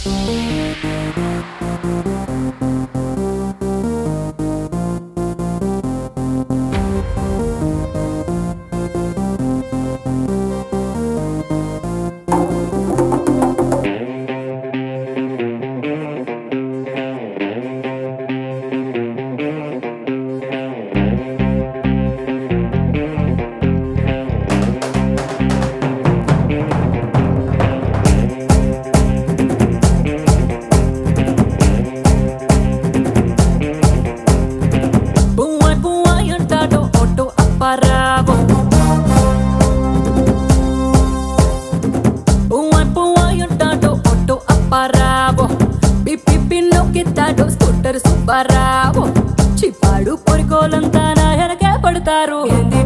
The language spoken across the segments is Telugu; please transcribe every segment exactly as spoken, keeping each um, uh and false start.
స్కూటర్ సుబ్బారావు చిప్పాడు పొరికోలంతా నా వెనకే పడతారు.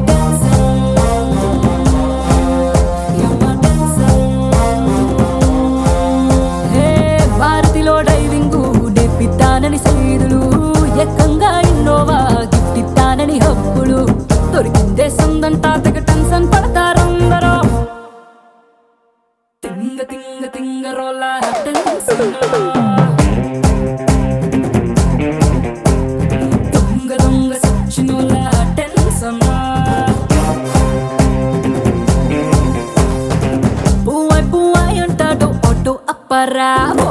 భారతిలో డైవింగ్ నేర్పిస్తానని సైదులు, ఎక్కంగా ఇన్నోవా గిఫ్ట్ ఇస్తానని హబ్బులు, దొరికిందే సందంతా తెగ టెన్షన్ పడతారందరూ. తింగ తింగ తింగ రోలా టెన్షన్, దొంగ దొంగ సచ్చినోలా టెన్షన్. పువ్వై పువ్వై అంటాడు ఆటో అప్పారావు.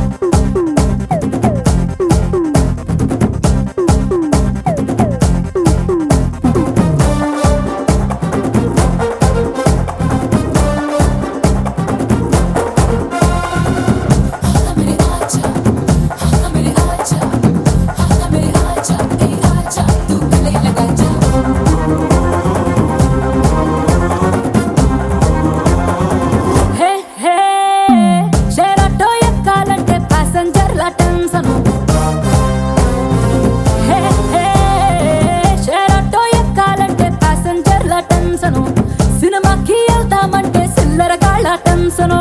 సినిమాకి వెళ్తామంటే సిల్లర కాళ్ళ టెన్షను.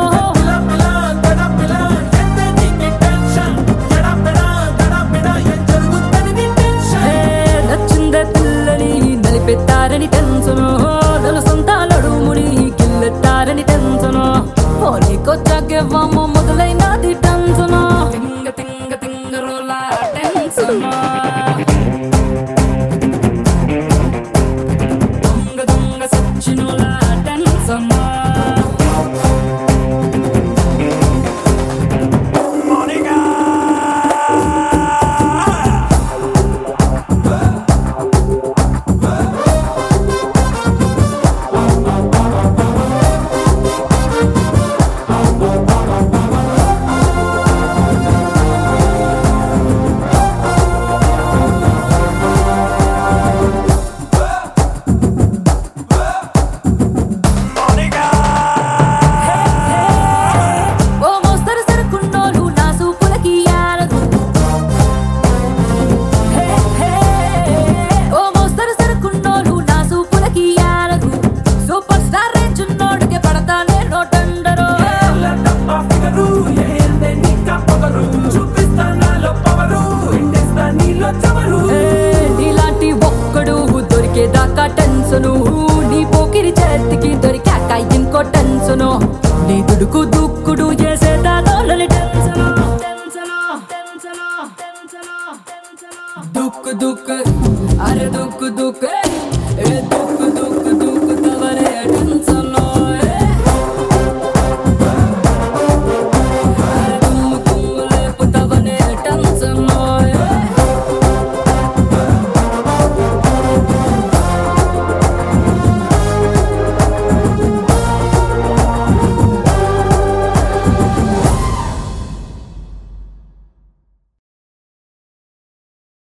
నచ్చిందే పిల్లని నలిపెట్టారని టెన్షను, నలు సొంతాలడుముని గిల్లెట్టారని టెన్షను, పోనీకొచ్చాకే వామ్మ మొదలైనది టెన్షను. తింగ తింగ తింగ రోలా టెన్షను, దొంగ దొంగ సచ్చినోలా టెన్షన్. నీలాంటి ఒక్కడు దొరికేదాకా టెన్షను, నీ పోకిరి చేతికి దొరికాక ఇంకో టెన్షను, నీ దుడుకు దుక్కుడు చేసేదాకా టెన్షను. దుక్కు దుక్కు అరే దుక్కు దుక్కు దుక్కు దుక్కు